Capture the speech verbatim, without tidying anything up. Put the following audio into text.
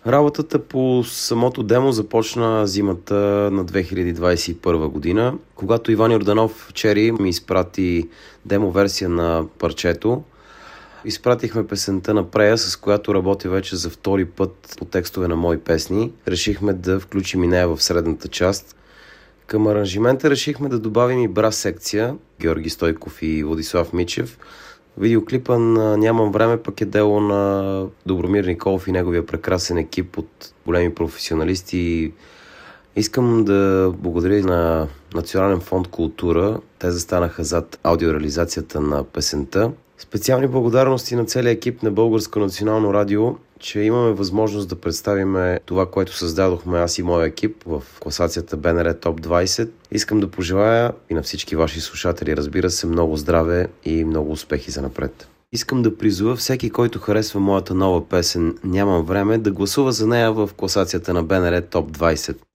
Работата по самото демо започна зимата на две хиляди двадесет и първа година, когато Иван Йорданов Чери ми изпрати демо версия на парчето. Изпратихме песента на Прея, с която работя вече за втори път по текстове на мои песни. Решихме да включим и нея в средната част. Към аранжимента решихме да добавим и брас секция, Георги Стойков и Владислав Мичев. Видеоклипа на "Нямам време" пък е дело на Добромир Николов и неговия прекрасен екип от големи професионалисти. Искам да благодаря на Национален фонд "Култура". Те застанаха зад аудиореализацията на песента. Специални благодарности на целия екип на Българско национално радио, че имаме възможност да представим това, което създадохме аз и моя екип в класацията Б Н Р Топ двадесет. Искам да пожелая и на всички ваши слушатели, разбира се, много здраве и много успехи за напред. Искам да призова всеки, който харесва моята нова песен "Нямам време", да гласува за нея в класацията на Б Н Р Топ двадесет.